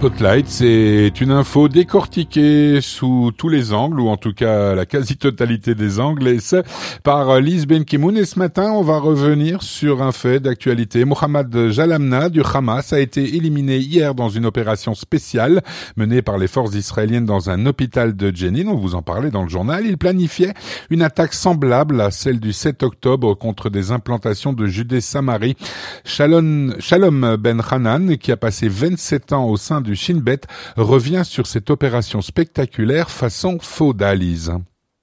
Spotlight, c'est une info décortiquée sous tous les angles, ou en tout cas la quasi-totalité des angles, et c'est par Lise Benkimoun. Et ce matin, on va revenir sur un fait d'actualité. Mohamed Jalamna du Hamas a été éliminé hier dans une opération spéciale menée par les forces israéliennes dans un hôpital de Jenin. On vous en parlait dans le journal. Il planifiait une attaque semblable à celle du 7 octobre contre des implantations de Judée-Samarie. Shalom Ben Hanan, qui a passé 27 ans au sein du Shin Bet, revient sur cette opération spectaculaire façon Fauda, Lise.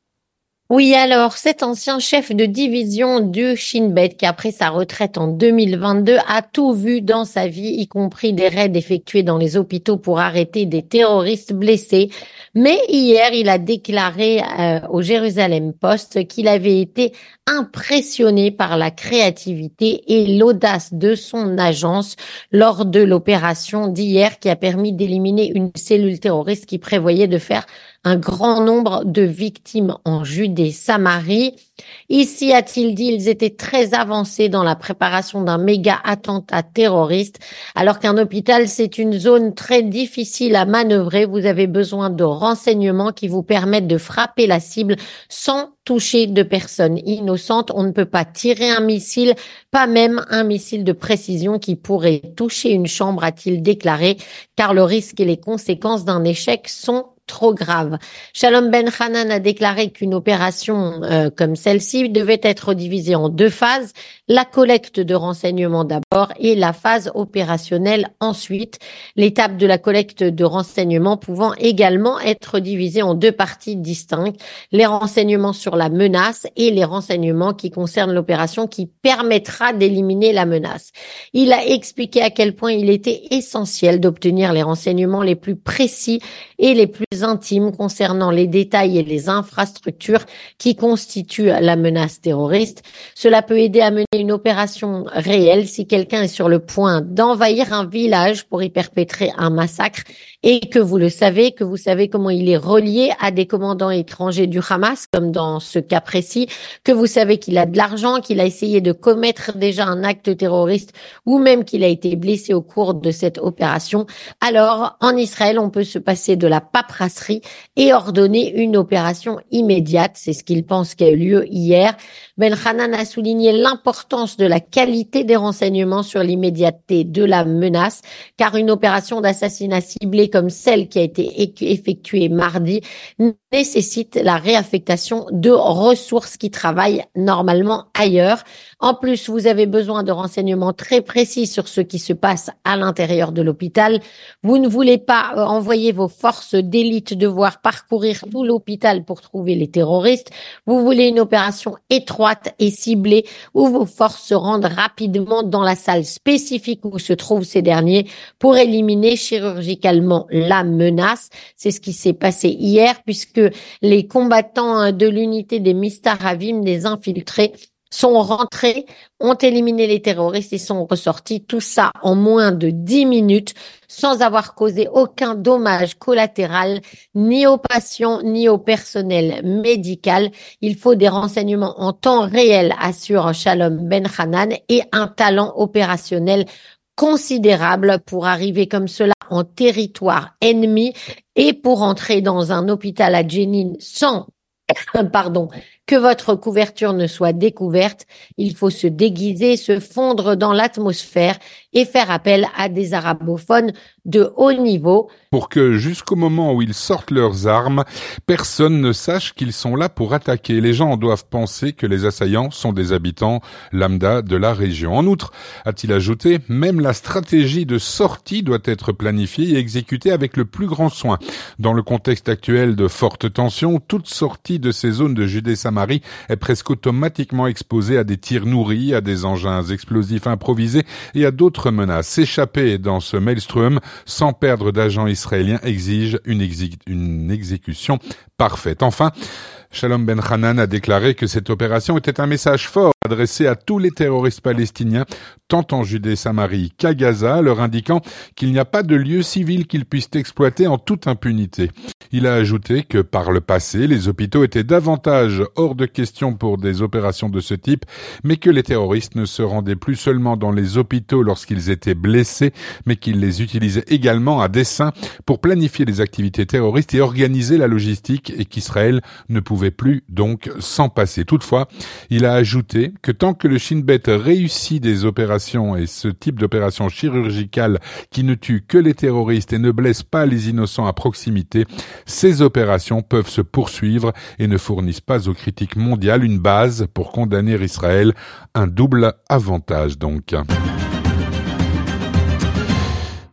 Oui, alors, cet ancien chef de division du Shin Bet, qui après sa retraite en 2022, a tout vu dans sa vie, y compris des raids effectués dans les hôpitaux pour arrêter des terroristes blessés. Mais hier, il a déclaré au Jérusalem Post qu'il avait été impressionné par la créativité et l'audace de son agence lors de l'opération d'hier qui a permis d'éliminer une cellule terroriste qui prévoyait de faire un grand nombre de victimes en Judée-Samarie. Ici, a-t-il dit, ils étaient très avancés dans la préparation d'un méga attentat terroriste. Alors qu'un hôpital, c'est une zone très difficile à manœuvrer. Vous avez besoin de renseignements qui vous permettent de frapper la cible sans toucher de personnes innocentes. On ne peut pas tirer un missile, pas même un missile de précision qui pourrait toucher une chambre, a-t-il déclaré, car le risque et les conséquences d'un échec sont trop grave. Shalom Ben Hanan a déclaré qu'une opération comme celle-ci devait être divisée en deux phases, la collecte de renseignements d'abord et la phase opérationnelle ensuite, l'étape de la collecte de renseignements pouvant également être divisée en deux parties distinctes, les renseignements sur la menace et les renseignements qui concernent l'opération qui permettra d'éliminer la menace. Il a expliqué à quel point il était essentiel d'obtenir les renseignements les plus précis et les plus intimes concernant les détails et les infrastructures qui constituent la menace terroriste. Cela peut aider à mener une opération réelle si quelqu'un est sur le point d'envahir un village pour y perpétrer un massacre et que vous le savez, que vous savez comment il est relié à des commandants étrangers du Hamas, comme dans ce cas précis, que vous savez qu'il a de l'argent, qu'il a essayé de commettre déjà un acte terroriste ou même qu'il a été blessé au cours de cette opération. Alors, en Israël, on peut se passer de la paperasserie et ordonner une opération immédiate. C'est ce qu'il pense qui a eu lieu hier. Ben Hanan a souligné l'importance de la qualité des renseignements sur l'immédiateté de la menace, car une opération d'assassinat ciblé comme celle qui a été effectuée mardi nécessite la réaffectation de ressources qui travaillent normalement ailleurs. En plus, vous avez besoin de renseignements très précis sur ce qui se passe à l'intérieur de l'hôpital. Vous ne voulez pas envoyer vos forces d'élite devoir parcourir tout l'hôpital pour trouver les terroristes. Vous voulez une opération étroite et ciblée où vos forces se rendent rapidement dans la salle spécifique où se trouvent ces derniers pour éliminer chirurgicalement la menace. C'est ce qui s'est passé hier puisque les combattants de l'unité des Mistaravim, des infiltrés, sont rentrés, ont éliminé les terroristes et sont ressortis, tout ça en moins de 10 minutes, sans avoir causé aucun dommage collatéral, ni aux patients, ni au personnel médical. Il faut des renseignements en temps réel, assure Shalom Ben Hanan, et un talent opérationnel considérable pour arriver comme cela en territoire ennemi et pour entrer dans un hôpital à Jenin sans que votre couverture ne soit découverte. Il faut se déguiser, se fondre dans l'atmosphère et faire appel à des arabophones de haut niveau. Pour que jusqu'au moment où ils sortent leurs armes, personne ne sache qu'ils sont là pour attaquer. Les gens doivent penser que les assaillants sont des habitants lambda de la région. En outre, a-t-il ajouté, même la stratégie de sortie doit être planifiée et exécutée avec le plus grand soin. Dans le contexte actuel de forte tension, toute sortie de ces zones de Judée-Samarie est presque automatiquement exposée à des tirs nourris, à des engins explosifs improvisés et à d'autres menaces. S'échapper dans ce maelstrom sans perdre d'agents israéliens exige une exécution parfaite. Enfin, Shalom Ben Hanan a déclaré que cette opération était un message fort adressé à tous les terroristes palestiniens, tant en Judée-Samarie qu'à Gaza, leur indiquant qu'il n'y a pas de lieu civil qu'ils puissent exploiter en toute impunité. Il a ajouté que par le passé, les hôpitaux étaient davantage hors de question pour des opérations de ce type, mais que les terroristes ne se rendaient plus seulement dans les hôpitaux lorsqu'ils étaient blessés, mais qu'ils les utilisaient également à dessein pour planifier les activités terroristes et organiser la logistique, et qu'Israël ne pouvait plus donc s'en passer. Toutefois, il a ajouté que tant que le Shin Bet réussit des opérations et ce type d'opération chirurgicale qui ne tue que les terroristes et ne blesse pas les innocents à proximité, ces opérations peuvent se poursuivre et ne fournissent pas aux critiques mondiales une base pour condamner Israël. Un double avantage donc.